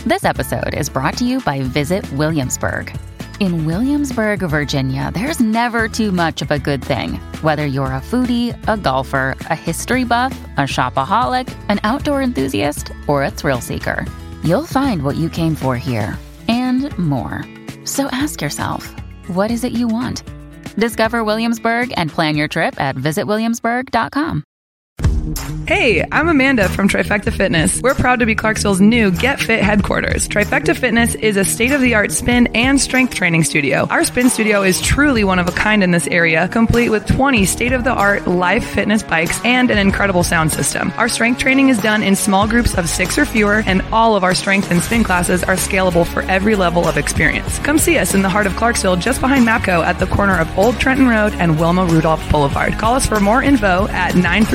This episode is brought to you by Visit Williamsburg. In Williamsburg, Virginia, there's never too much of a good thing. Whether you're a foodie, a golfer, a history buff, a shopaholic, an outdoor enthusiast, or a thrill seeker, you'll find what you came for here and more. So ask yourself, what is it you want? Discover Williamsburg and plan your trip at visitwilliamsburg.com. Hey, I'm Amanda from Trifecta Fitness. We're proud to be Clarksville's new Get Fit headquarters. Trifecta Fitness is a state-of-the-art spin and strength training studio. Our spin studio is truly one of a kind in this area, complete with 20 state-of-the-art live fitness bikes and an incredible sound system. Our strength training is done in small groups of 6 or fewer, and all of our strength and spin classes are scalable for every level of experience. Come see us in the heart of Clarksville, just behind MAPCO at the corner of Old Trenton Road and Wilma Rudolph Boulevard. Call us for more info at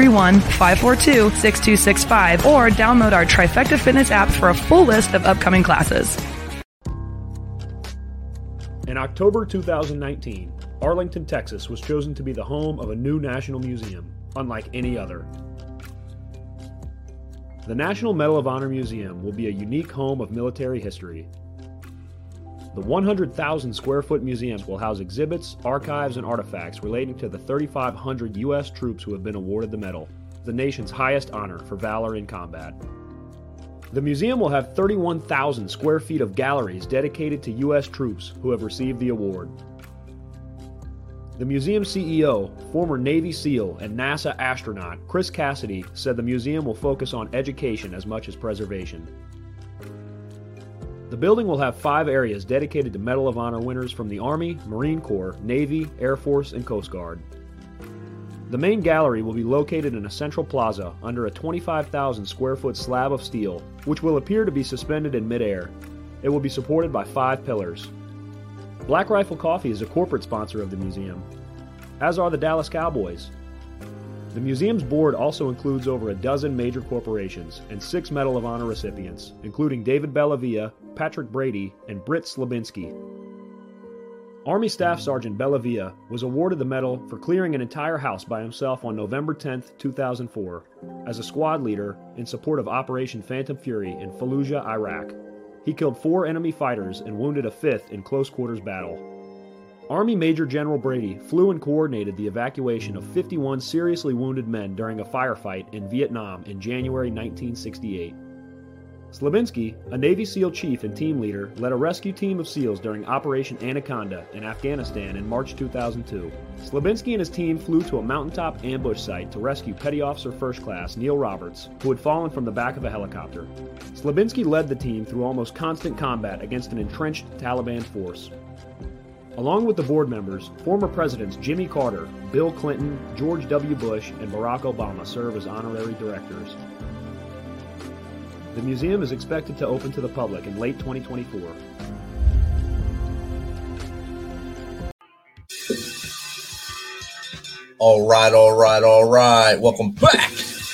931-542-6265 or download our Trifecta Fitness app for a full list of upcoming classes. In October 2019, Arlington, Texas was chosen to be the home of a new national museum, unlike any other. The National Medal of Honor Museum will be a unique home of military history. The 100,000 square foot museum will house exhibits, archives, and artifacts relating to the 3,500 U.S. troops who have been awarded the medal, the nation's highest honor for valor in combat. The museum will have 31,000 square feet of galleries dedicated to U.S. troops who have received the award. The museum CEO, former Navy SEAL and NASA astronaut Chris Cassidy, said the museum will focus on education as much as preservation. The building will have 5 areas dedicated to Medal of Honor winners from the Army, Marine Corps, Navy, Air Force, and Coast Guard. The main gallery will be located in a central plaza under a 25,000 square foot slab of steel, which will appear to be suspended in midair. It will be supported by 5 pillars. Black Rifle Coffee is a corporate sponsor of the museum, as are the Dallas Cowboys. The museum's board also includes over a dozen major corporations and 6 Medal of Honor recipients, including David Bellavia, Patrick Brady, and Britt Slabinski. Army Staff Sergeant Bellavia was awarded the medal for clearing an entire house by himself on November 10, 2004, as a squad leader in support of Operation Phantom Fury in Fallujah, Iraq. He killed 4 enemy fighters and wounded a 5th in close quarters battle. Army Major General Brady flew and coordinated the evacuation of 51 seriously wounded men during a firefight in Vietnam in January 1968. Slabinski, a Navy SEAL chief and team leader, led a rescue team of SEALs during Operation Anaconda in Afghanistan in March 2002. Slabinski and his team flew to a mountaintop ambush site to rescue Petty Officer First Class Neil Roberts, who had fallen from the back of a helicopter. Slabinski led the team through almost constant combat against an entrenched Taliban force. Along with the board members, former presidents Jimmy Carter, Bill Clinton, George W. Bush, and Barack Obama serve as honorary directors. The museum is expected to open to the public in late 2024. All right. Welcome back.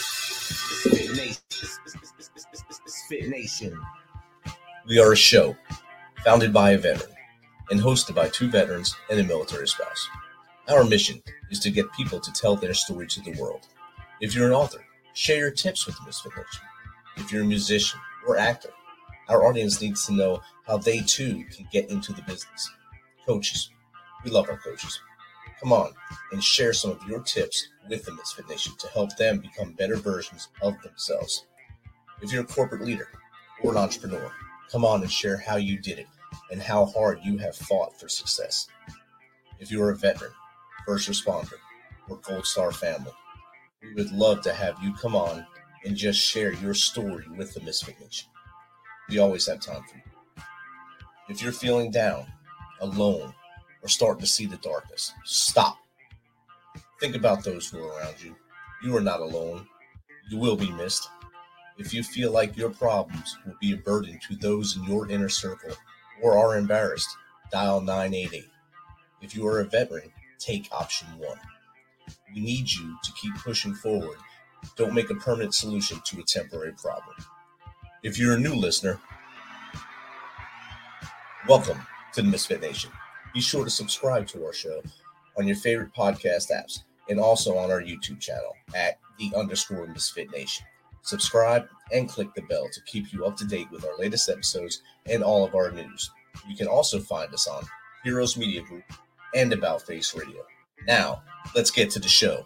Fit Nation. We are a show founded by a veteran and hosted by 2 veterans and a military spouse. Our mission is to get people to tell their story to the world. If you're an author, share your tips with the Misfit Nation. If you're a musician or actor, our audience needs to know how they too can get into the business. Coaches, we love our coaches. Come on and share some of your tips with the Misfit Nation to help them become better versions of themselves. If you're a corporate leader or an entrepreneur, come on and share how you did it and how hard you have fought for success. If you're a veteran, first responder, or Gold Star family, we would love to have you come on and just share your story with the Misfit Nation. We always have time for you. If you're feeling down, alone, or starting to see the darkness, stop. Think about those who are around you. You are not alone. You will be missed. If you feel like your problems will be a burden to those in your inner circle or are embarrassed, dial 988. If you are a veteran, take option 1. We need you to keep pushing forward. Don't make a permanent solution to a temporary problem. If you're a new listener, welcome to the Misfit Nation. Be sure to subscribe to our show on your favorite podcast apps and also on our YouTube channel at _Misfit Nation. Subscribe and click the bell to keep you up to date with our latest episodes and all of our news. You can also find us on Heroes Media Group and About Face Radio. Now, let's get to the show.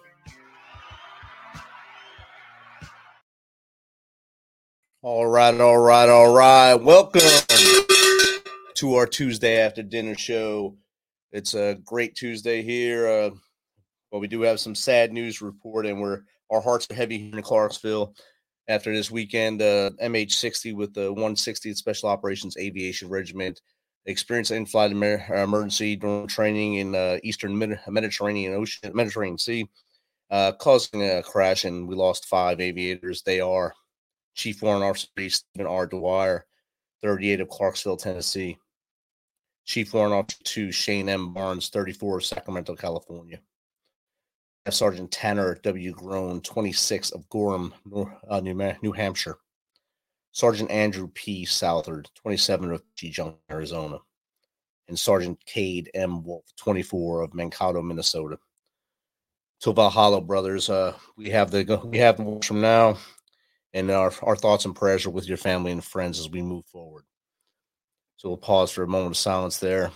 All right. Welcome to our Tuesday after dinner show. It's a great Tuesday here. But we do have some sad news to report, and our hearts are heavy here in Clarksville after this weekend. MH-60 with the 160th Special Operations Aviation Regiment experienced an in-flight emergency during training in Eastern Mediterranean Sea, causing a crash, and we lost 5 aviators. They are Chief Warrant Officer Stephen R. Dwyer, 38 of Clarksville, Tennessee. Chief Warrant Officer 2 Shane M. Barnes, 34 of Sacramento, California. Sergeant Tanner W. Groan, 26 of Gorham, New Hampshire. Sergeant Andrew P. Southard, 27 of Junction, Arizona. And Sergeant Cade M. Wolf, 24 of Mankato, Minnesota. To Valhalla, brothers, we have the words from now, and our thoughts and prayers are with your family and friends as we move forward. So we'll pause for a moment of silence there.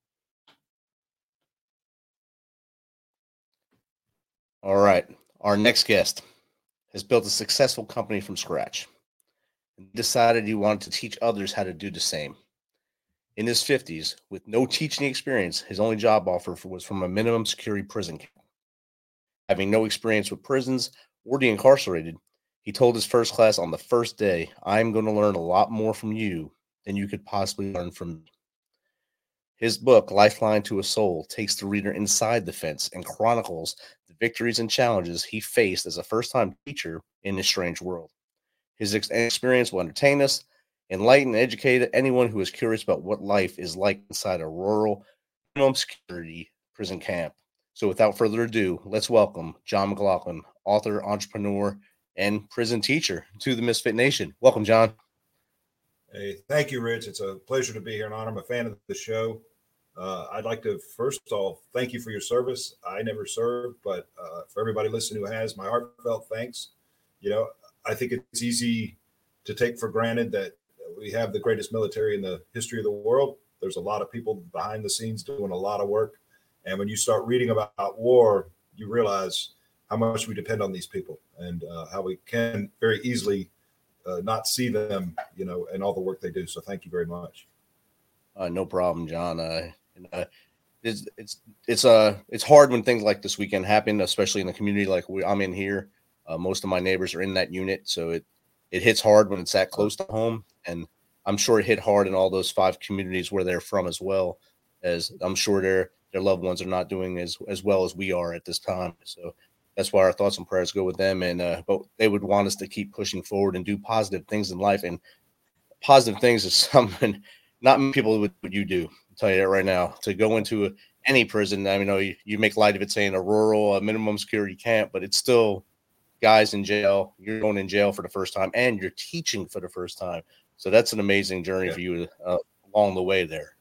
All right. Our next guest has built a successful company from scratch and decided he wanted to teach others how to do the same. In his 50s, with no teaching experience, his only job offer was from a minimum security prison camp. Having no experience with prisons or the incarcerated, he told his first class on the first day, "I'm going to learn a lot more from you than you could possibly learn from me." His book, Lifeline to a Soul, takes the reader inside the fence and chronicles the victories and challenges he faced as a first-time teacher in this strange world. His experience will entertain us, enlighten, and educate anyone who is curious about what life is like inside a rural, minimum security prison camp. So without further ado, let's welcome John McLaughlin, author, entrepreneur, and prison teacher to the Misfit Nation. Welcome, John. Hey, thank you, Rich. It's a pleasure to be here, and I'm a fan of the show. I'd like to first of all thank you for your service. I never served, but for everybody listening who has, my heartfelt thanks. I think it's easy to take for granted that we have the greatest military in the history of the world. There's a lot of people behind the scenes doing a lot of work, and when you start reading about war, you realize how much we depend on these people and how we can very easily not see them, and all the work they do. So thank you very much. No problem, John. It's hard when things like this weekend happen, especially in the community like I'm in here. Most of my neighbors are in that unit, so it hits hard when it's that close to home. And I'm sure it hit hard in all those 5 communities where they're from as well, as I'm sure their loved ones are not doing as well as we are at this time. So that's why our thoughts and prayers go with them. And but they would want us to keep pushing forward and do positive things in life. And positive things is something not many people would you do. I'll tell you that right now. To go into any prison, I mean, you make light of it saying a minimum security camp, but it's still guys in jail. You're going in jail for the first time, and you're teaching for the first time. So that's an amazing journey for you along the way there.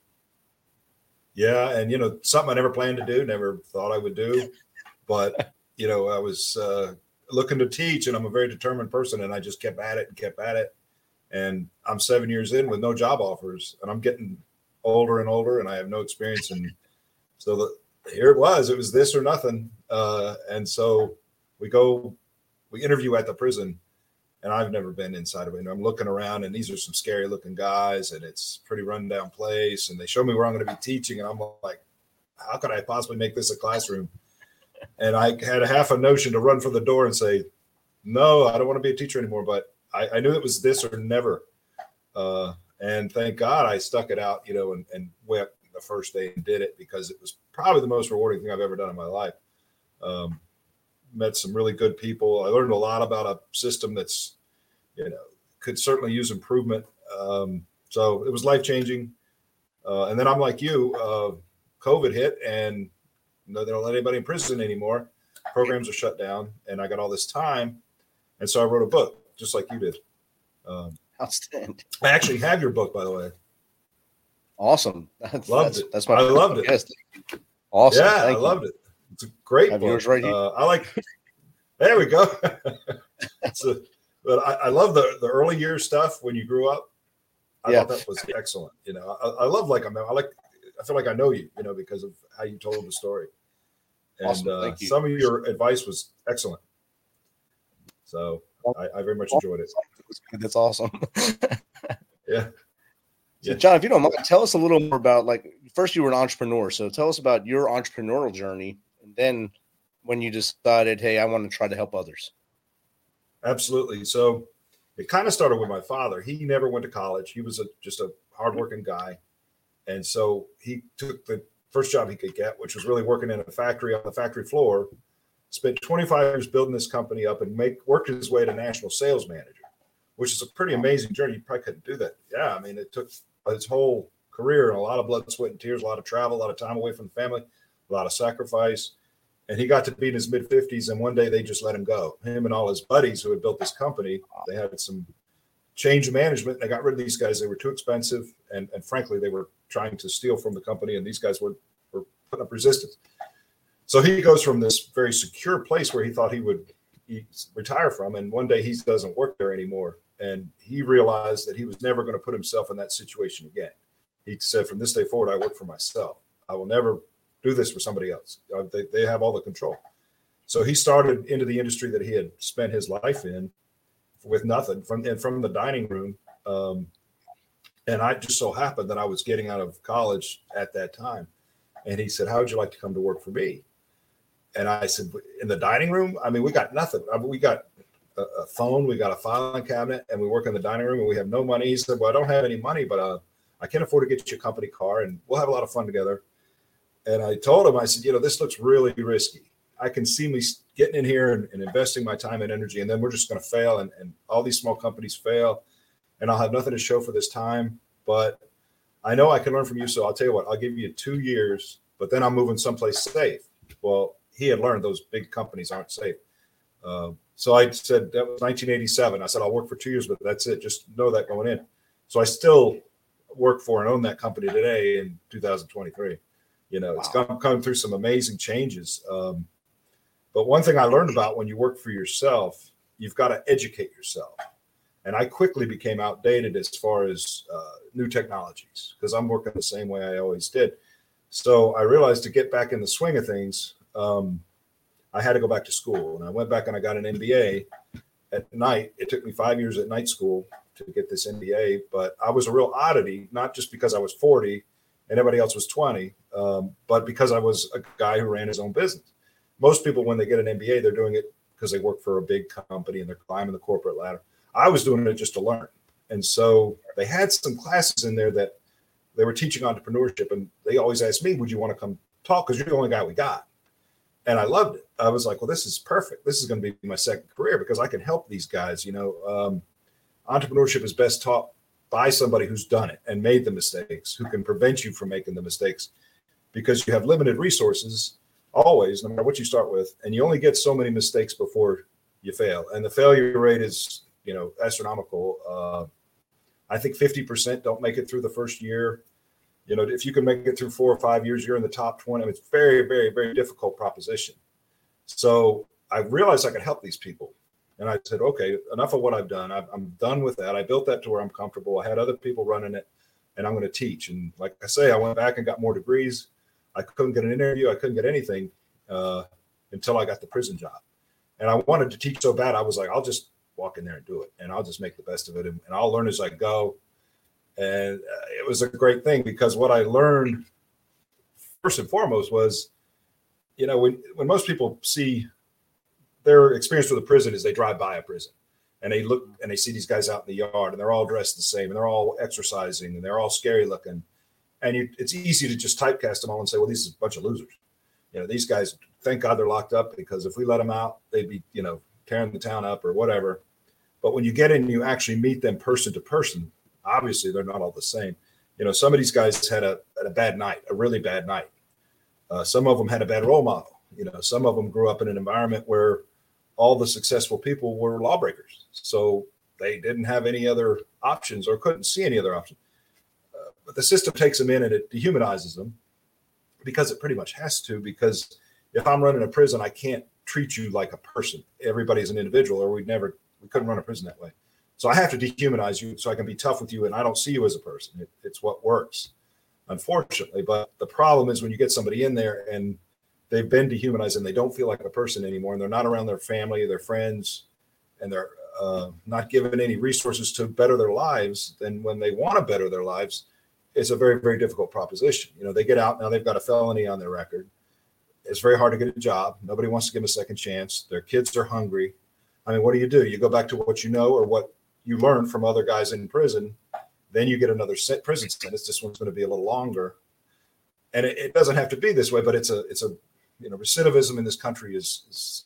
Yeah, and something I never planned to do, never thought I would do, but I was looking to teach, and I'm a very determined person, and I just kept at it. And I'm 7 years in with no job offers, and I'm getting older and older, and I have no experience. And so here it was this or nothing. And so we interview at the prison, and I've never been inside of it. I'm looking around, and these are some scary looking guys, and it's a pretty rundown place. And they show me where I'm going to be teaching, and I'm like, how could I possibly make this a classroom? And I had a half a notion to run for the door and say, no, I don't want to be a teacher anymore. But I knew it was this or never. And thank God I stuck it out, and went the first day and did it, because it was probably the most rewarding thing I've ever done in my life. Met some really good people. I learned a lot about a system that's, could certainly use improvement. So it was life-changing. And then I'm like you, COVID hit, and they don't let anybody in prison anymore. Programs are shut down, and I got all this time. And so I wrote a book, just like you did. Outstanding. I actually have your book, by the way. Awesome. Loved it. That's my I loved it. Yes. Awesome. Yeah, I loved it. It's a great book. Yours right here. I like. There we go. But I love the early years stuff when you grew up. I thought that was excellent. You know, I love I feel like I know you, you know, because of how you told the story. And awesome. Some of your advice was excellent. So I very much enjoyed it. That's awesome. Yeah. So John, if you don't mind, tell us a little more about, like, first you were an entrepreneur. So tell us about your entrepreneurial journey, and then when you decided, hey, I want to try to help others. Absolutely. So it kind of started with my father. He never went to college. He was just a hardworking guy. And so he took the first job he could get, which was really working in a factory on the factory floor, spent 25 years building this company up and worked his way to national sales manager, which is a pretty amazing journey. You probably couldn't do that. Yeah. I mean, it took his whole career and a lot of blood, sweat, and tears, a lot of travel, a lot of time away from the family, a lot of sacrifice. And he got to be in his mid-50s, and one day they just let him go. Him and all his buddies who had built this company, they had some change of management. They got rid of these guys. They were too expensive, and frankly, they were trying to steal from the company, and these guys were putting up resistance. So he goes from this very secure place where he thought he would retire from, and one day he doesn't work there anymore. And he realized that he was never going to put himself in that situation again. He said, from this day forward, I work for myself. I will never do this for somebody else. They have all the control. So he started into the industry that he had spent his life in with nothing from the dining room. And I just so happened that I was getting out of college at that time. And he said, how would you like to come to work for me? And I said, in the dining room? I mean, we got nothing. We got a phone, we got a filing cabinet, and we work in the dining room, and we have no money. He said, well, I don't have any money, but I can afford to get you a company car, and we'll have a lot of fun together. And I told him, I said, you know, this looks really risky. I can see me getting in here and investing my time and energy, and then we're just going to fail, and all these small companies fail, and I'll have nothing to show for this time. But I know I can learn from you, so I'll tell you what, I'll give you 2 years, but then I'm moving someplace safe. Well, he had learned those big companies aren't safe. So I said, that was 1987. I said, I'll work for 2 years, but that's it. Just know that going in. So I still work for and own that company today in 2023. You know, It's come through some amazing changes. But one thing I learned about when you work for yourself, you've got to educate yourself. And I quickly became outdated as far as new technologies, because I'm working the same way I always did. So I realized to get back in the swing of things, I had to go back to school. And I went back and I got an MBA at night. It took me 5 years at night school to get this MBA, but I was a real oddity, not just because I was 40 and everybody else was 20, but because I was a guy who ran his own business. Most people, when they get an MBA, they're doing it because they work for a big company and they're climbing the corporate ladder. I was doing it just to learn. And so they had some classes in there that they were teaching entrepreneurship, and they always asked me, would you want to come talk? Because you're the only guy we got. And I loved it. I was like, well, this is perfect. This is going to be my second career because I can help these guys. You know, entrepreneurship is best taught by somebody who's done it and made the mistakes, who can prevent you from making the mistakes, because you have limited resources always, no matter what you start with. And you only get so many mistakes before you fail. And the failure rate is, you know, astronomical. I think 50% don't make it through the first year. You know, if you can make it through 4 or 5 years, you're in the top 20. I mean, it's very, very, very difficult proposition. So I realized I could help these people. And I said, okay, enough of what I've done. I'm done with that. I built that to where I'm comfortable. I had other people running it, and I'm going to teach. And like I say, I went back and got more degrees. I couldn't get an interview. I couldn't get anything until I got the prison job. And I wanted to teach so bad. I was like, I'll just walk in there and do it, and I'll just make the best of it, and I'll learn as I go. And it was a great thing, because what I learned first and foremost was, you know, when most people see their experience with a prison is they drive by a prison and they look and they see these guys out in the yard and they're all dressed the same and they're all exercising and they're all scary looking. And it's easy to just typecast them all and say, well, these are a bunch of losers. You know, these guys, thank God they're locked up, because if we let them out, they'd be, you know, tearing the town up or whatever. But when you get in and you actually meet them person to person, obviously they're not all the same. You know, some of these guys had a bad night, a really bad night. Some of them had a bad role model. You know, some of them grew up in an environment where all the successful people were lawbreakers. So they didn't have any other options or couldn't see any other option. But the system takes them in and it dehumanizes them, because it pretty much has to, because if I'm running a prison, I can't treat you like a person. Everybody's an individual, or we'd never We couldn't run a prison that way. So I have to dehumanize you so I can be tough with you, and I don't see you as a person. It's what works, unfortunately. But the problem is when you get somebody in there and they've been dehumanized and they don't feel like a person anymore, and they're not around their family, their friends, and they're not given any resources to better their lives, then when they want to better their lives, it's a very, very difficult proposition. You know, they get out, now they've got a felony on their record. It's very hard to get a job. Nobody wants to give them a second chance. Their kids are hungry. I mean, what do? You go back to what you know or what you learned from other guys in prison. Then you get another prison sentence. This one's going to be a little longer. And it doesn't have to be this way, but it's a recidivism in this country is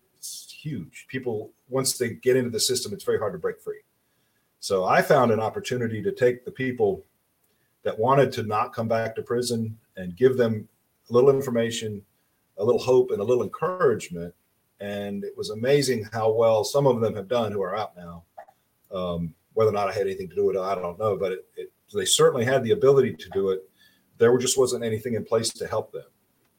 huge. People, once they get into the system, it's very hard to break free. So I found an opportunity to take the people that wanted to not come back to prison and give them a little information, a little hope, and a little encouragement. And it was amazing how well some of them have done who are out now. Whether or not I had anything to do with it, I don't know, but they certainly had the ability to do it. There just wasn't anything in place to help them.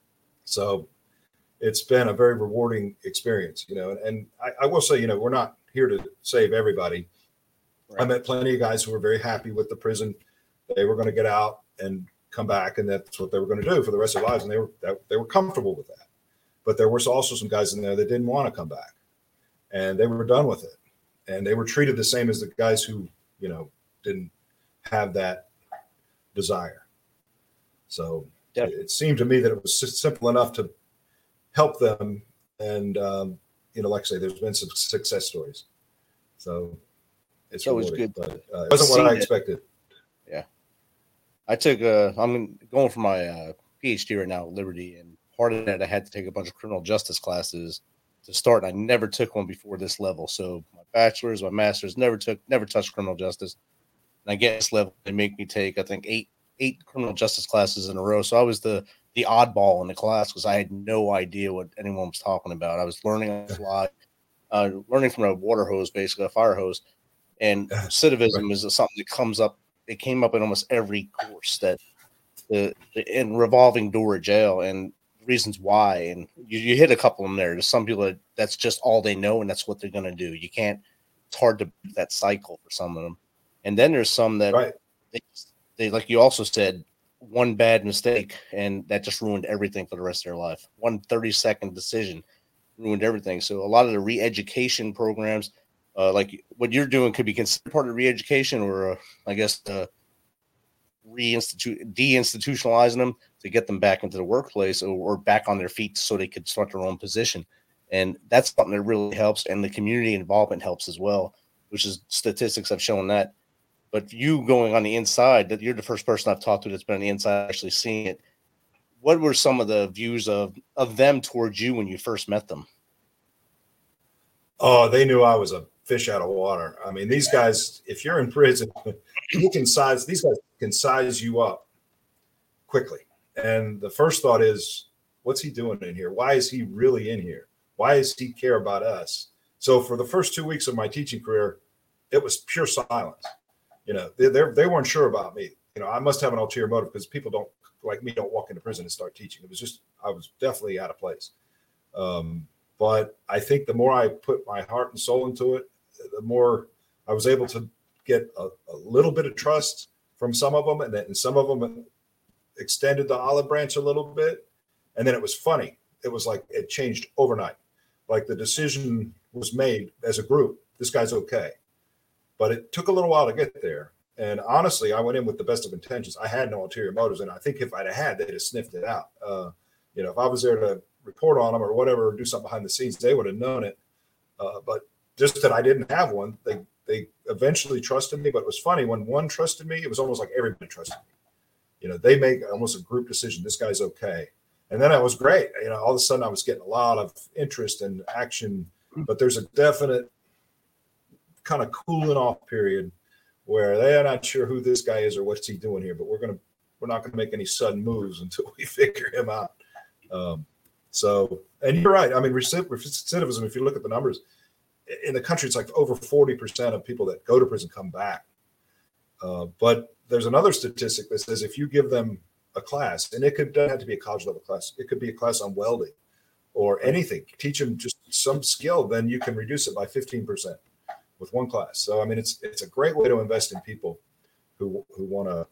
So it's been a very rewarding experience, and I will say, we're not here to save everybody. Right. I met plenty of guys who were very happy with the prison. They were going to get out and come back, and that's what they were going to do for the rest of their lives. And they were comfortable with that. But there was also some guys in there that didn't want to come back, and they were done with it. And they were treated the same as the guys who, didn't have that desire. So it seemed to me that it was simple enough to help them. And, like I say, there's been some success stories. So it's always good. But it wasn't what I expected. Yeah. I took I'm going for my PhD right now at Liberty, and part of that I had to take a bunch of criminal justice classes to start. I never took one before this level. So my bachelor's, my master's, never touched criminal justice. And I get this level, they make me take, I think, eight criminal justice classes in a row. So I was the oddball in the class because I had no idea what anyone was talking about. I was learning on the fly, learning from a water hose, basically a fire hose. And recidivism is something that comes up. It came up in almost every course that in revolving door at jail and reasons why. And you hit a couple of them there. There's some people that's just all they know and that's what they're going to do. It's hard to break that cycle for some of them. And then there's some that they like you also said, one bad mistake and that just ruined everything for the rest of their life. 1 30-second decision ruined everything. So a lot of the re-education programs, like what you're doing, could be considered part of re-education, or deinstitutionalizing them to get them back into the workplace or back on their feet so they could start their own position. And that's something that really helps. And the community involvement helps as well, which is statistics have shown that. But you going on the inside, that you're the first person I've talked to that's been on the inside actually seeing it. What were some of the views of them towards you when you first met them? Oh, they knew I was a fish out of water. I mean, these guys, if you're in prison, these guys can size you up quickly. And the first thought is, what's he doing in here? Why is he really in here? Why does he care about us? So for the first 2 weeks of my teaching career, it was pure silence. They weren't sure about me. I must have an ulterior motive because people don't walk into prison and start teaching. It was just, I was definitely out of place. But I think the more I put my heart and soul into it, the more I was able to get a little bit of trust from some of them. And then some of them extended the olive branch a little bit. And then it was funny. It was like it changed overnight. Like the decision was made as a group. This guy's okay. But it took a little while to get there. And honestly, I went in with the best of intentions. I had no ulterior motives. And I think if I'd had, they'd have sniffed it out. If I was there to report on them or whatever, or do something behind the scenes, they would have known it. But just that I didn't have one, they eventually trusted me. But it was funny, when one trusted me, it was almost like everybody trusted me. They make almost a group decision. This guy's okay. And then it was great. All of a sudden I was getting a lot of interest and action, but there's a definite kind of cooling off period where they're not sure who this guy is or what's he doing here, but we're not going to make any sudden moves until we figure him out. And you're right. I mean, recidivism, if you look at the numbers in the country, it's like over 40% of people that go to prison come back. But there's another statistic that says if you give them a class, and it doesn't have to be a college level class, it could be a class on welding or anything, teach them just some skill, then you can reduce it by 15%. with one class. So, I mean, it's a great way to invest in people who want to,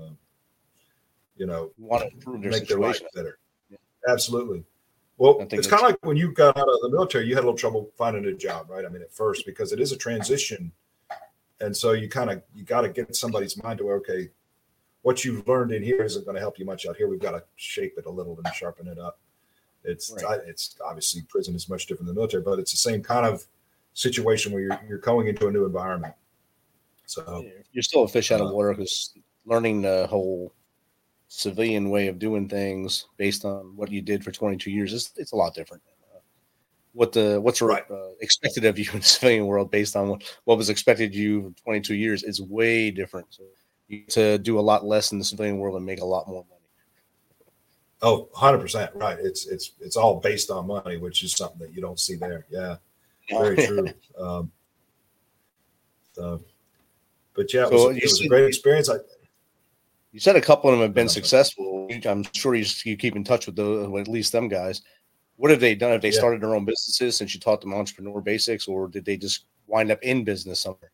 want to improve their make their life situation better. Yeah. Absolutely. Well, I think it's kind of like when you got out of the military, you had a little trouble finding a job, right? I mean, at first, because it is a transition. And so you got to get somebody's mind to where, okay, what you've learned in here isn't going to help you much out here. We've got to shape it a little and sharpen it up. It's obviously prison is much different than the military, but it's the same kind of situation where you're going into a new environment. So you're still a fish out of water, because learning the whole civilian way of doing things based on what you did for 22 years, it's a lot different. What's right. Expected of you in the civilian world based on what was expected of you for 22 years is way different. So you get to do a lot less in the civilian world and make a lot more money. Oh, 100%. Right. It's all based on money, which is something that you don't see there. Yeah. Very true. But yeah, it was a great experience. You said a couple of them have been successful. I'm sure you keep in touch with at least them guys. What have they done? Have they started their own businesses since you taught them entrepreneur basics, or did they just wind up in business somewhere?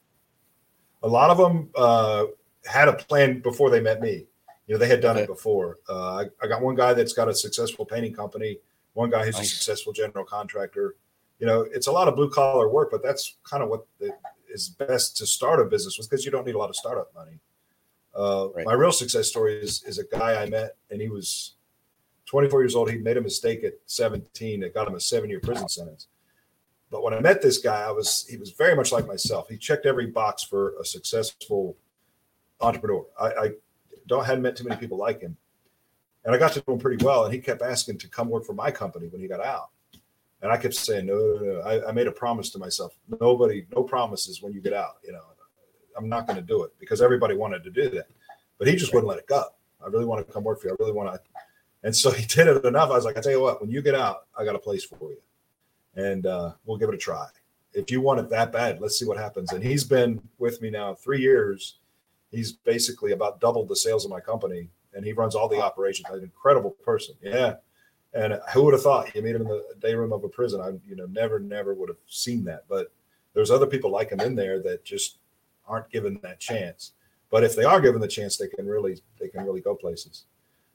A lot of them had a plan before they met me. They had done it before. I got one guy that's got a successful painting company, one guy who's a successful general contractor. It's a lot of blue collar work, but that's kind of what is best to start a business with, because you don't need a lot of startup money. My real success story is a guy I met, and he was 24 years old. He made a mistake at 17 that got him a 7-year prison sentence. But when I met this guy, he was very much like myself. He checked every box for a successful entrepreneur. I hadn't met too many people like him. And I got to know him pretty well, and he kept asking to come work for my company when he got out. And I kept saying, no. I made a promise to myself. No promises when you get out. I'm not going to do it, because everybody wanted to do that. But he just wouldn't let it go. I really want to come work for you. I really want to. And so he did it enough. I was like, I tell you what, when you get out, I got a place for you. And we'll give it a try. If you want it that bad, let's see what happens. And he's been with me now 3 years. He's basically about doubled the sales of my company, and he runs all the operations. An incredible person. Yeah. And who would have thought? You meet him in the day room of a prison. I never would have seen that. But there's other people like him in there that just aren't given that chance. But if they are given the chance, they can really go places.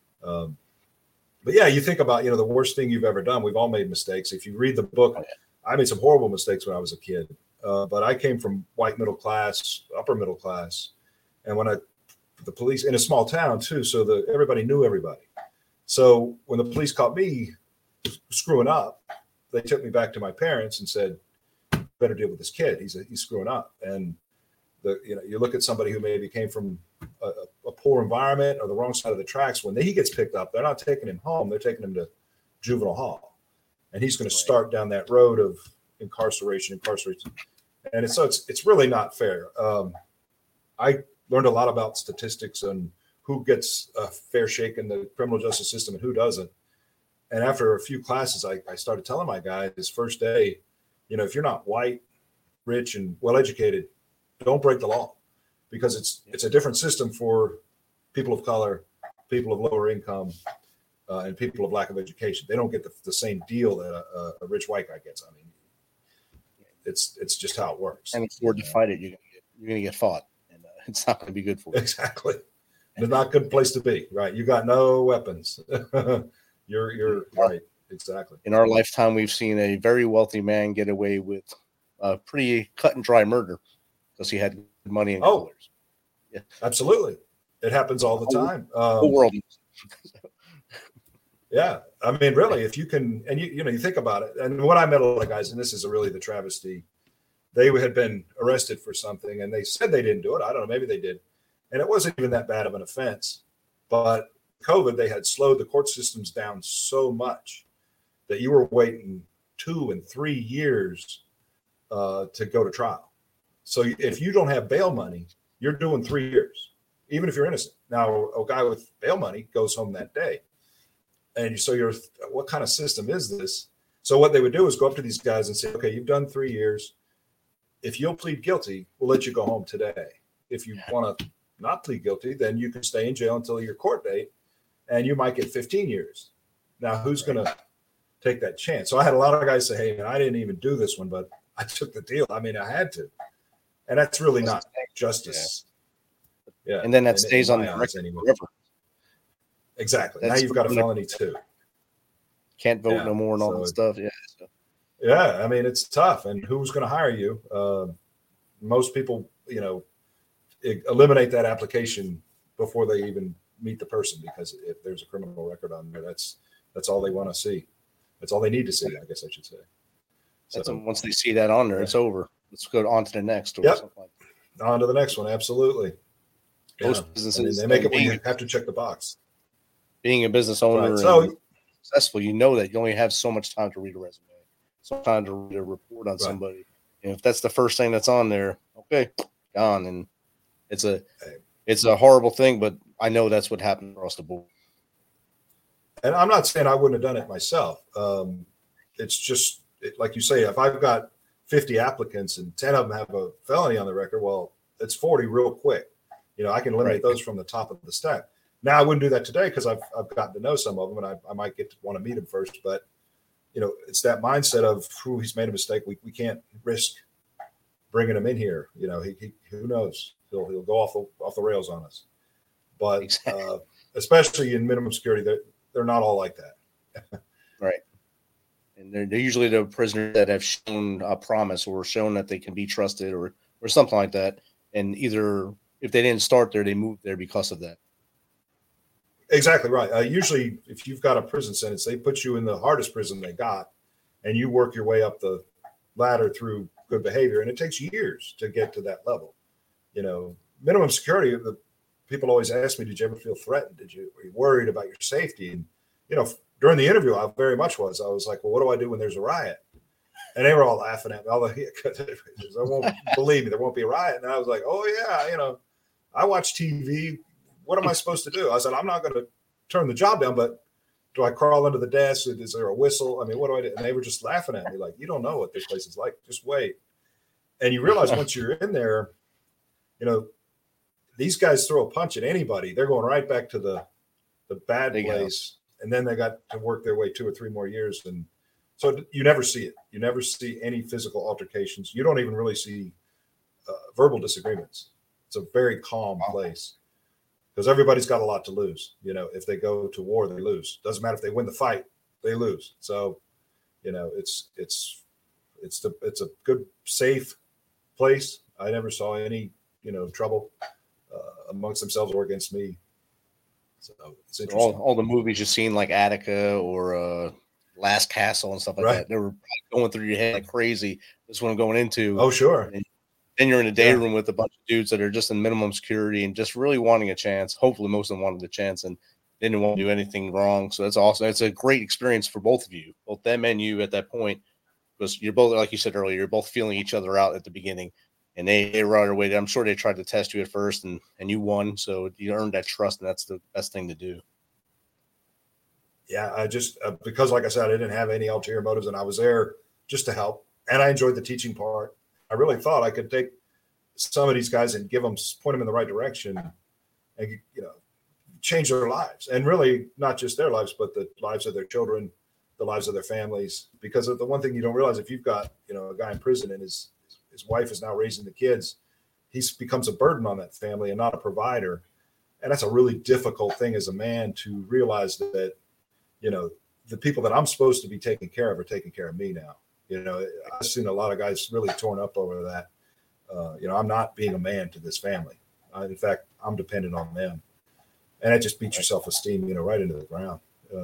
But yeah, you think about, the worst thing you've ever done. We've all made mistakes. If you read the book, I made some horrible mistakes when I was a kid. But I came from white middle class, upper middle class. And when the police in a small town too, so everybody knew everybody. So when the police caught me screwing up, they took me back to my parents and said, better deal with this kid. He's screwing up. And you look at somebody who maybe came from a poor environment or the wrong side of the tracks. When he gets picked up, they're not taking him home. They're taking him to juvenile hall, and he's going to start down that road of incarceration. And it's really not fair. I learned a lot about statistics and who gets a fair shake in the criminal justice system and who doesn't. And after a few classes, I started telling my guy his first day, if you're not white, rich, and well-educated, don't break the law, because it's a different system for people of color, people of lower income, and people of lack of education. They don't get the same deal that a rich white guy gets. I mean, it's just how it works. And afford to fight it, you're going to get fought, and it's not going to be good for you. Exactly. It's not a good place to be, right? You got no weapons. You're right. Exactly. In our lifetime, we've seen a very wealthy man get away with a pretty cut and dry murder because he had money and colors. Yeah, absolutely. It happens all the time. The world. Yeah. I mean, really, if you can, and you think about it. And when I met a lot of guys, and this is really the travesty, they had been arrested for something and they said they didn't do it. I don't know. Maybe they did. And it wasn't even that bad of an offense. But COVID, they had slowed the court systems down so much that you were waiting 2 and 3 years to go to trial. So if you don't have bail money, you're doing 3 years, even if you're innocent. Now, a guy with bail money goes home that day. And so what kind of system is this? So what they would do is go up to these guys and say, okay, you've done 3 years. If you'll plead guilty, we'll let you go home today. If you want to not plead guilty, then you can stay in jail until your court date, and you might get 15 years. Now, who's going to take that chance? So I had a lot of guys say, hey, man, I didn't even do this one, but I took the deal. I mean, I had to, and that's really not justice. Yeah, and then that stays on the record anymore. Forever. Exactly. Now you've got a felony too. Can't vote no more and all that stuff. Yeah. So. Yeah, I mean, it's tough. And who's going to hire you? Most people, eliminate that application before they even meet the person, because if there's a criminal record on there, that's all they want to see. That's all they need to see, I guess I should say. So once they see that on there, it's over. Let's go on to the next. Or something like that. On to the next one. Absolutely. Most businesses, they make it when you have to check the box. Being a business owner and successful, you know that you only have so much time to read a resume, so much time to read a report on somebody. And if that's the first thing that's on there, okay, gone. And it's a horrible thing, but I know that's what happened across the board. And I'm not saying I wouldn't have done it myself. It's just like you say, if I've got 50 applicants and 10 of them have a felony on the record, well, it's 40 real quick. I can eliminate those from the top of the stack. Now, I wouldn't do that today because I've gotten to know some of them, and I might get to want to meet them first. But, it's that mindset of, he's made a mistake. We can't risk bringing him in here. He who knows? He'll go off the rails on us. But especially in minimum security, they're not all like that. Right. And they're usually the prisoners that have shown a promise or shown that they can be trusted or something like that. And either if they didn't start there, they moved there because of that. Exactly right. Usually, if you've got a prison sentence, they put you in the hardest prison they got, and you work your way up the ladder through good behavior, and it takes years to get to that level. Minimum security. The people always ask me, "Did you ever feel threatened? Were you worried about your safety?" And during the interview, I very much was. I was like, "Well, what do I do when there's a riot?" And they were all laughing at me. They won't believe me. There won't be a riot. And I was like, "Oh yeah, I watch TV. What am I supposed to do?" I said, "I'm not going to turn the job down, but do I crawl under the desk? Is there a whistle? I mean, what do I do?" And they were just laughing at me like, "You don't know what this place is like. Just wait." And you realize once you're in there, these guys throw a punch at anybody, they're going right back to the bad place. And then they got to work their way 2 or 3 more years. And so you never see it. You never see any physical altercations. You don't even really see verbal disagreements. It's a very calm place. Because everybody's got a lot to lose. If they go to war, they lose. Doesn't matter if they win the fight, they lose. So, it's a good, safe place. I never saw any, trouble amongst themselves or against me. So it's interesting. All the movies you've seen, like Attica or Last Castle and stuff like that, they were going through your head like crazy. That's what I'm going into. Oh, sure. And then you're in a day room with a bunch of dudes that are just in minimum security and just really wanting a chance. Hopefully, most of them wanted a chance and didn't want to do anything wrong. So that's awesome. It's a great experience for both of you, both them and you at that point, because you're both, like you said earlier, you're both feeling each other out at the beginning. And they were on their way. I'm sure they tried to test you at first, and you won. So you earned that trust, and that's the best thing to do. Yeah, I just because, like I said, I didn't have any ulterior motives, and I was there just to help. And I enjoyed the teaching part. I really thought I could take some of these guys and point them in the right direction, and change their lives, and really not just their lives, but the lives of their children, the lives of their families. Because of the one thing you don't realize, if you've got a guy in prison and his wife is now raising the kids, he becomes a burden on that family and not a provider. And that's a really difficult thing as a man to realize that, the people that I'm supposed to be taking care of are taking care of me now. I've seen a lot of guys really torn up over that. I'm not being a man to this family. In fact, I'm dependent on them. And that just beats your self-esteem, right into the ground.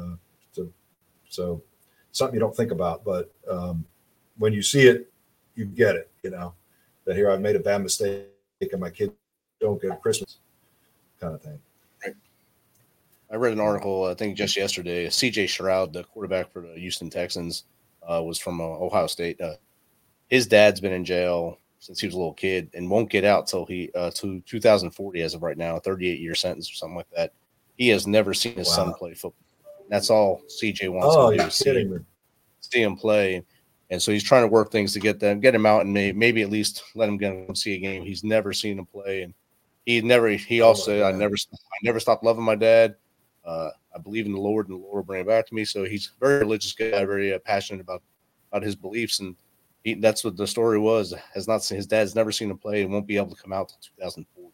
So something you don't think about, but when you see it, you get it, that here I've made a bad mistake and my kids don't get Christmas kind of thing. Right. I read an article, I think just yesterday, CJ Stroud, the quarterback for the Houston Texans, was from Ohio State. His dad's been in jail since he was a little kid and won't get out till to 2040 as of right now, a 38-year sentence or something like that. He has never seen his son play football. That's all CJ wants to do, see him play. And so he's trying to work things to get him out and maybe at least let him go and see a game. He's never seen him play. And he also said, I never stopped loving my dad. I believe in the Lord, and the Lord will bring it back to me. So he's a very religious guy, very passionate about his beliefs. And That's what the story was. Has not seen his dad's never seen him play and won't be able to come out till 2040.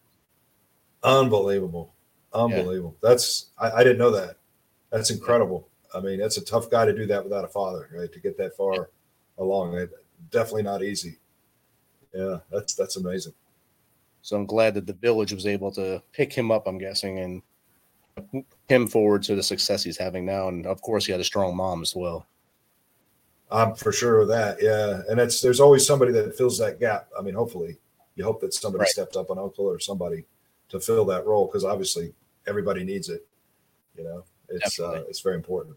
Unbelievable. Yeah. I didn't know that. That's incredible. I mean, that's a tough guy to do that without a father, right? To get that far along. Definitely not easy. Yeah, that's amazing. So I'm glad that the village was able to pick him up, I'm guessing, and him forward to the success he's having now. And of course he had a strong mom as well. I'm for sure of that. Yeah. And there's always somebody that fills that gap. I mean, hopefully you hope that somebody stepped up, an uncle or somebody, to fill that role. Cause obviously everybody needs it. You know, it's very important.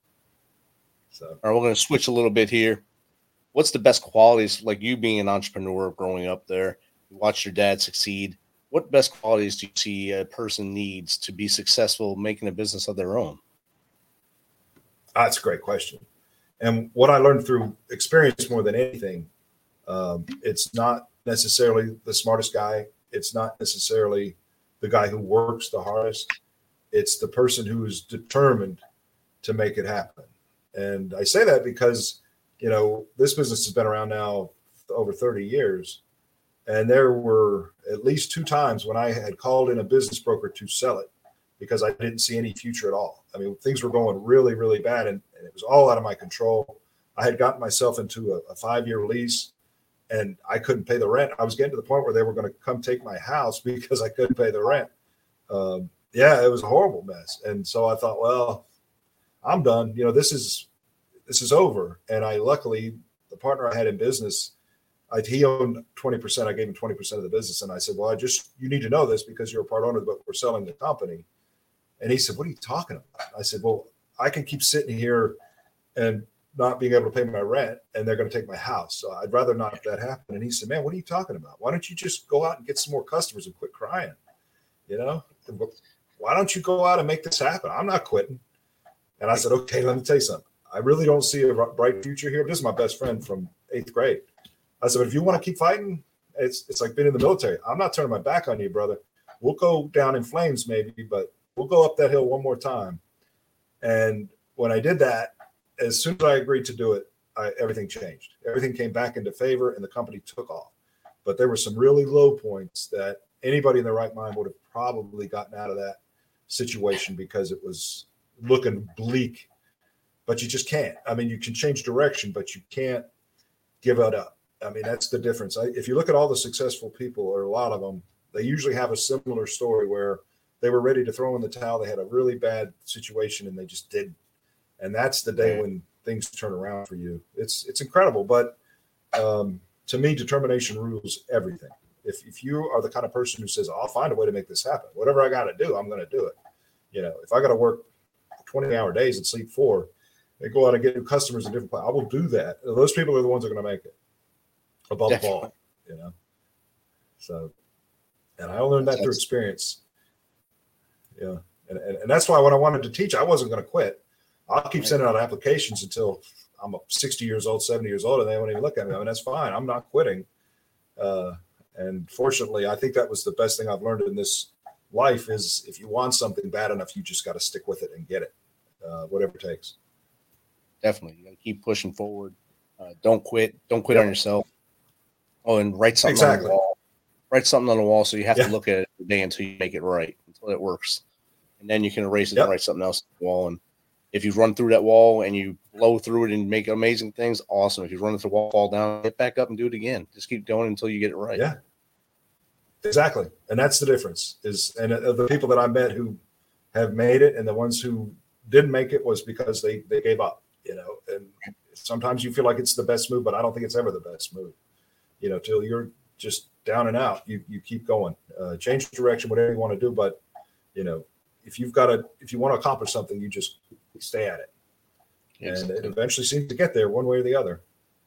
So, all right, we're going to switch a little bit here. What's the best qualities, like you being an entrepreneur growing up there, you watched your dad succeed. What best qualities do you see a person needs to be successful making a business of their own? That's a great question. And what I learned through experience more than anything, it's not necessarily the smartest guy. It's not necessarily the guy who works the hardest. It's the person who is determined to make it happen. And I say that because, you know, this business has been around now over 30 years. And there were at least 2 times when I had called in a business broker to sell it because I didn't see any future at all. I mean, things were going really, really bad, and it was all out of my control. I had gotten myself into a 5-year lease, and I couldn't pay the rent. I was getting to the point where they were going to come take my house because I couldn't pay the rent. Yeah, it was a horrible mess. And so I thought, well, I'm done. You know, this is over. And luckily, the partner I had in business, he owned 20%. I gave him 20% of the business. And I said, well, you need to know this because you're a part owner, but we're selling the company. And he said, what are you talking about? I said, well, I can keep sitting here and not being able to pay my rent, and they're going to take my house. So I'd rather not that happen. And he said, man, what are you talking about? Why don't you just go out and get some more customers and quit crying? You know, why don't you go out and make this happen? I'm not quitting. And I said, okay, let me tell you something. I really don't see a bright future here. But this is my best friend from 8th grade. I said, but if you want to keep fighting, it's like being in the military. I'm not turning my back on you, brother. We'll go down in flames maybe, but we'll go up that hill one more time. And when I did that, as soon as I agreed to do it, everything changed. Everything came back into favor, and the company took off. But there were some really low points that anybody in their right mind would have probably gotten out of that situation because it was looking bleak. But you just can't. I mean, you can change direction, but you can't give it up. I mean, that's the difference. If you look at all the successful people, or a lot of them, they usually have a similar story where they were ready to throw in the towel. They had a really bad situation and they just didn't. And that's the day when things turn around for you. It's incredible. But to me, determination rules everything. If you are the kind of person who says, I'll find a way to make this happen, whatever I got to do, I'm going to do it. You know, if I got to work 20-hour days and sleep 4, and go out and get new customers in different places, I will do that. Those people are the ones that are going to make it above all, you know? So, and I learned that through experience. Yeah. And that's why when I wanted to teach, I wasn't going to quit. I'll keep sending out applications until I'm 60 years old, 70 years old, and they won't even look at me. I mean, that's fine. I'm not quitting. And fortunately, I think that was the best thing I've learned in this life is if you want something bad enough, you just got to stick with it and get it, whatever it takes. Definitely. You got to keep pushing forward. Don't quit. Don't quit on yourself. Oh, and write something on the wall. Write something on the wall so you have to look at it every day until you make it right, until it works. And then you can erase it and write something else on the wall. And if you run through that wall and you blow through it and make amazing things, awesome. If you run through the wall, fall down, get back up and do it again. Just keep going until you get it right. Yeah, exactly. And that's the difference. And the people that I met who have made it and the ones who didn't make it was because they gave up, you know. And sometimes you feel like it's the best move, but I don't think it's ever the best move, you know, till you're just down and out. You keep going, change direction, whatever you want to do. But, you know, if you want to accomplish something, you just stay at it. And it eventually seems to get there one way or the other.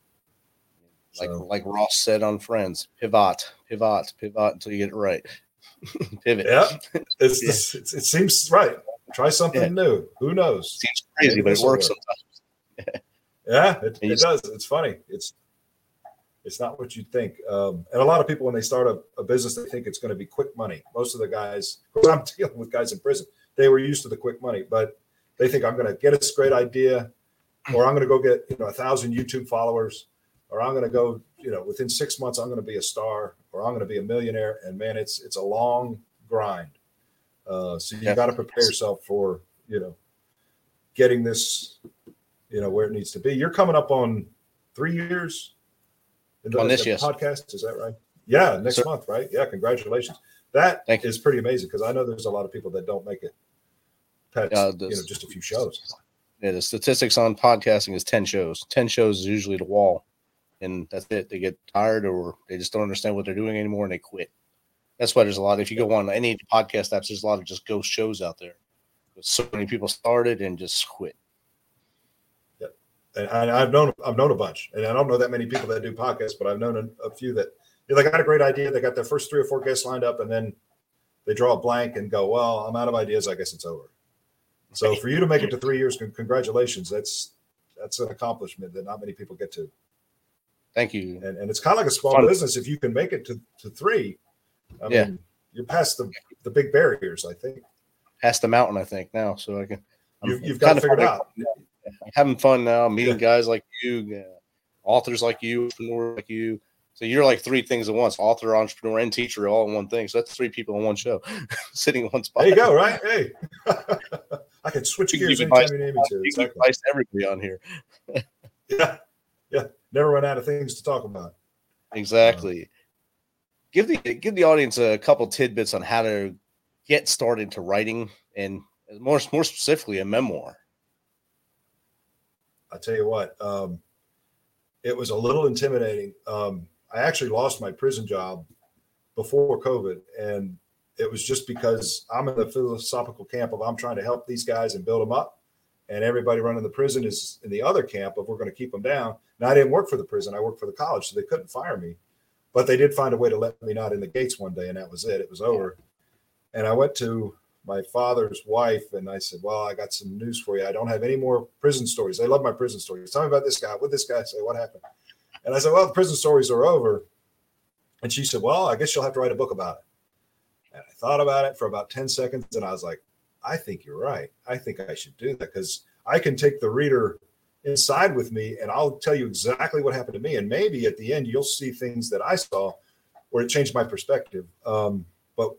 Like Ross said on Friends, pivot until you get it right. Pivot. Yeah, it seems right. Try something new. Who knows? Seems crazy, but it works sometimes. Yeah, it does. It's funny. It's not what you think. And a lot of people, when they start a business, they think it's going to be quick money. Most of the guys, because I'm dealing with guys in prison, they were used to the quick money, but they think I'm going to get this great idea, or I'm going to go get 1,000 YouTube followers, or I'm going to go, within 6 months, I'm going to be a star, or I'm going to be a millionaire. And man, it's a long grind. So you got to prepare yourself for, getting this, where it needs to be. You're coming up on 3 years on this podcast. Is that right? Yeah. Next month. Right. Yeah. Congratulations. That is pretty amazing. Cause I know there's a lot of people that don't make it past, just a few shows. Yeah. The statistics on podcasting is 10 shows. 10 shows is usually the wall, and that's it. They get tired, or they just don't understand what they're doing anymore, and they quit. That's why there's a lot. If you go on any podcast apps, there's a lot of just ghost shows out there. So many people started and just quit. Yeah, and I've known a bunch, and I don't know that many people that do podcasts, but I've known a few that they got a great idea. They got their first 3 or 4 guests lined up, and then they draw a blank and go, "Well, I'm out of ideas. I guess it's over." So for you to make it to 3 years, congratulations. That's an accomplishment that not many people get to. Thank you. And it's kind of like a small business. If you can make it to 3, I mean, you're past the big barriers, I think. Past the mountain, I think, now. So I can. You've got to figure it out. I'm having fun now, meeting guys like you, authors like you, entrepreneurs like you. So you're like 3 things at once: author, entrepreneur, and teacher, all in one thing. So that's 3 people in one show, sitting in one spot. There you go, right? Hey, I can switch gears anytime you need me to. You can advice everybody on here. Yeah. Never run out of things to talk about. Exactly. Give the audience a couple tidbits on how to get started to writing, and more specifically, a memoir. I tell you what, it was a little intimidating. I actually lost my prison job before COVID, and it was just because I'm in the philosophical camp of I'm trying to help these guys and build them up, and everybody running the prison is in the other camp of we're going to keep them down. Now, I didn't work for the prison. I worked for the college, so they couldn't fire me, but they did find a way to let me not in the gates one day, and that was it. It was over. And I went to my father's wife, and I said, well, I got some news for you. I don't have any more prison stories. They love my prison stories. Tell me about this guy. What did this guy say? What happened? And I said, well, the prison stories are over. And she said, well, I guess you'll have to write a book about it. And I thought about it for about 10 seconds, and I was like, I think you're right. I think I should do that, because I can take the reader inside with me, and I'll tell you exactly what happened to me. And maybe at the end, you'll see things that I saw where it changed my perspective. But,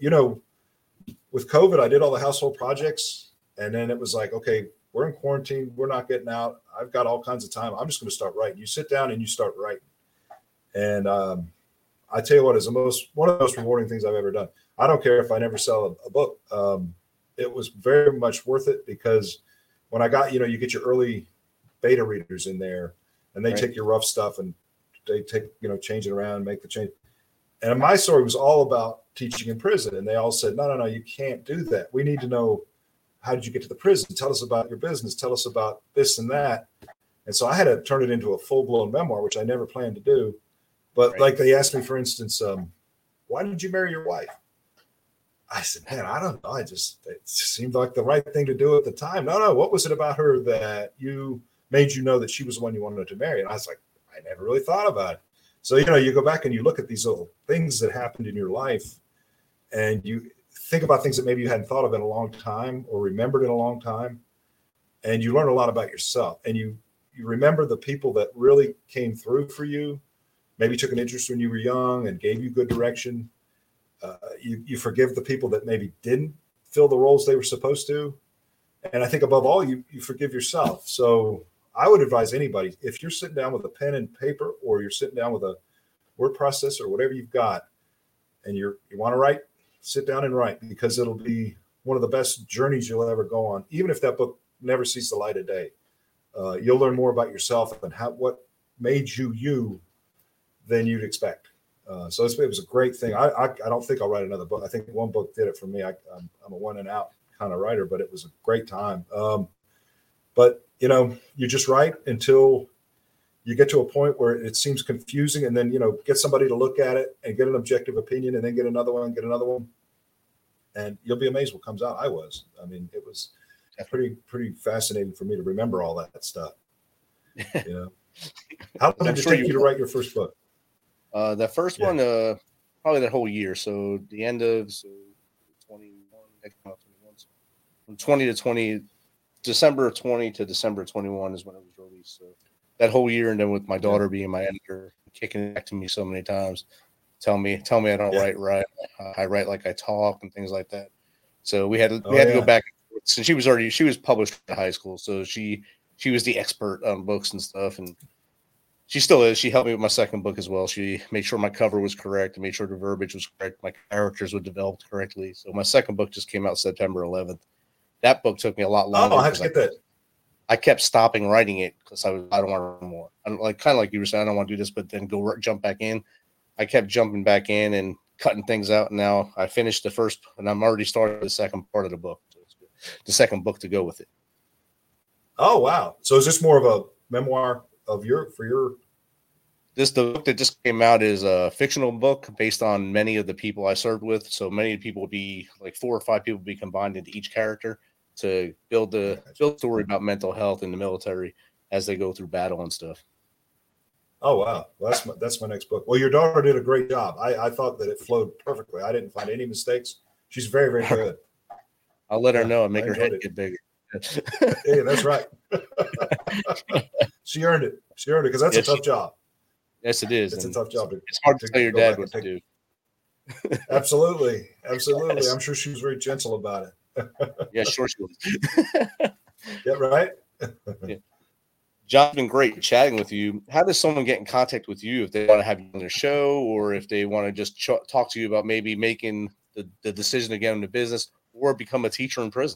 with COVID, I did all the household projects, and then it was like, okay, we're in quarantine. We're not getting out. I've got all kinds of time. I'm just going to start writing. You sit down and you start writing. And I tell you what, is one of the most rewarding things I've ever done. I don't care if I never sell a book. It was very much worth it, because when I got, you get your early beta readers in there, and they take your rough stuff and they take, change it around and make the change. And my story was all about teaching in prison. And they all said, no, you can't do that. We need to know, how did you get to the prison? Tell us about your business. Tell us about this and that. And so I had to turn it into a full-blown memoir, which I never planned to do. But like they asked me, for instance, why did you marry your wife? I said, man, I don't know. It seemed like the right thing to do at the time. No. What was it about her that made you know that she was the one you wanted to marry? And I was like, I never really thought about it. So, you go back and you look at these little things that happened in your life, and you think about things that maybe you hadn't thought of in a long time or remembered in a long time. And you learn a lot about yourself, and you remember the people that really came through for you, maybe took an interest when you were young and gave you good direction. You forgive the people that maybe didn't fill the roles they were supposed to. And I think above all, you forgive yourself. So I would advise anybody, if you're sitting down with a pen and paper, or you're sitting down with a word processor or whatever you've got, and you want to write, sit down and write, because it'll be one of the best journeys you'll ever go on. Even if that book never sees the light of day, you'll learn more about yourself and what made you than you'd expect. So it was a great thing. I don't think I'll write another book. I think one book did it for me. I'm a one and out kind of writer, but it was a great time. But you just write until you get to a point where it seems confusing, and then, get somebody to look at it and get an objective opinion, and then get another one, and you'll be amazed what comes out. I it was pretty fascinating for me to remember all that stuff. How long did it take you to write your first book? The first one, probably that whole year. So the end of 21, from 20 to 20, December of 20 to December of 21 is when it was released. So that whole year, and then with my daughter being my editor, kicking it back to me so many times, tell me I don't write right. I write like I talk and things like that. So we had to go back. Since she was published in high school, so she was the expert on books and stuff, and she still is. She helped me with my second book as well. She made sure my cover was correct and made sure the verbiage was correct. My characters were developed correctly. So my second book just came out September 11th. That book took me a lot longer. Oh, I have to get that. I kept stopping writing it because I don't want to more. I'm kind of like you were saying, I don't want to do this, but then jump back in. I kept jumping back in and cutting things out. And now I finished the first, and I'm already started the second part of the book. The second book to go with it. Oh, wow. So is this more of a memoir of your? The book that just came out is a fictional book based on many of the people I served with. So many people will be like 4 or 5 people will be combined into each character to build a story about mental health in the military as they go through battle and stuff. Oh, wow. Well, that's my next book. Well, your daughter did a great job. I thought that it flowed perfectly. I didn't find any mistakes. She's very, very good. I'll let her know and make her head get bigger. Yeah, that's right. She earned it. Because that's a tough job. Yes, it is. It's a tough job. It's hard to tell your dad what to do. Absolutely. I'm sure she was very gentle about it. Yeah, sure she was. Yeah, right? Yeah. John's been great chatting with you. How does someone get in contact with you if they want to have you on their show, or if they want to just talk to you about maybe making the decision to get into business or become a teacher in prison?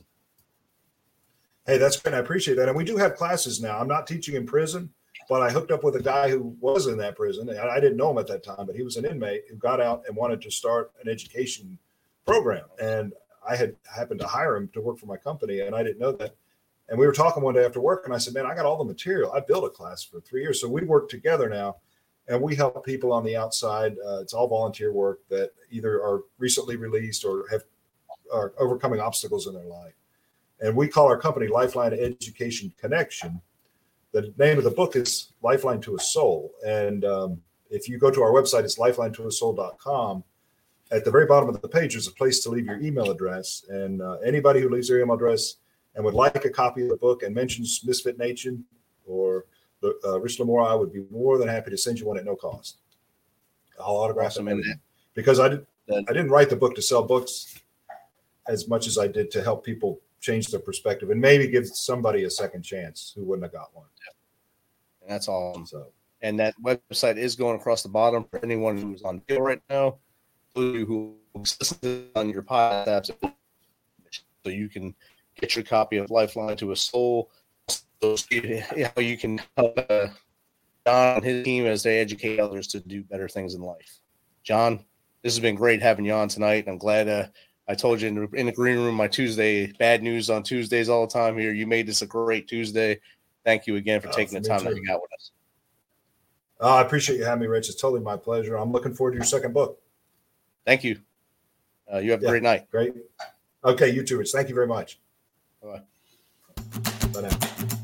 Hey, that's great. I appreciate that. And we do have classes now. I'm not teaching in prison, but I hooked up with a guy who was in that prison. I didn't know him at that time, but he was an inmate who got out and wanted to start an education program. And I had happened to hire him to work for my company, and I didn't know that. And we were talking one day after work, and I said, man, I got all the material. I built a class for 3 years. So we work together now, and we help people on the outside. It's all volunteer work that either are recently released or are overcoming obstacles in their life. And we call our company Lifeline Education Connection. The name of the book is Lifeline to a Soul. And if you go to our website, it's lifelinetoasoul.com. At the very bottom of the page, there's a place to leave your email address. And anybody who leaves their email address and would like a copy of the book and mentions Misfit Nation or Rich Lamora, I would be more than happy to send you one at no cost. I'll autograph them because I didn't write the book to sell books as much as I did to help people change their perspective and maybe give somebody a second chance who wouldn't have got one. And that's awesome. So, and that website is going across the bottom for anyone who's on deal right now, who listens on your podcast, so you can get your copy of Lifeline to a Soul. So you can help John and his team as they educate others to do better things in life. John, this has been great having you on tonight. I'm glad I told you in the green room my Tuesday, bad news on Tuesdays all the time here. You made this a great Tuesday. Thank you again for taking the time to hang out with us. I appreciate you having me, Rich. It's totally my pleasure. I'm looking forward to your second book. Thank you. You have a great night. Great. Okay, you too, Rich. Thank you very much. Bye. Bye now.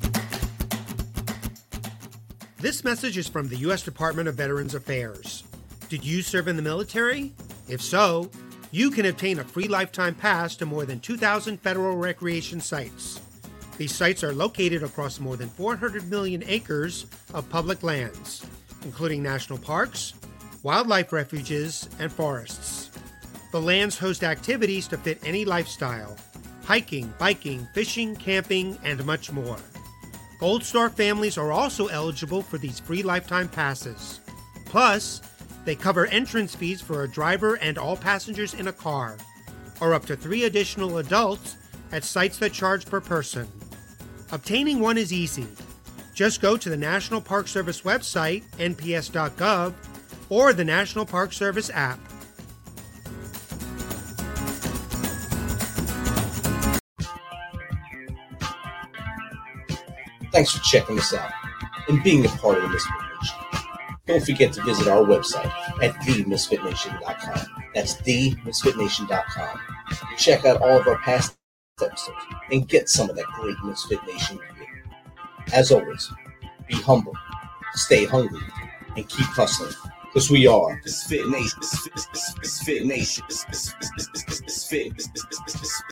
This message is from the U.S. Department of Veterans Affairs. Did you serve in the military? If so, you can obtain a free lifetime pass to more than 2,000 federal recreation sites. These sites are located across more than 400 million acres of public lands, including national parks, wildlife refuges, and forests. The lands host activities to fit any lifestyle: hiking, biking, fishing, camping, and much more. Gold Star families are also eligible for these free lifetime passes. Plus, they cover entrance fees for a driver and all passengers in a car, or up to 3 additional adults at sites that charge per person. Obtaining one is easy. Just go to the National Park Service website, nps.gov, or the National Park Service app. Thanks for checking us out and being a part of the Misfit Nation. Don't forget to visit our website at themisfitnation.com. That's themisfitnation.com. Check out all of our past episodes and get some of that great Misfit Nation gear. As always, be humble, stay hungry, and keep hustling, because we are Misfit Nation.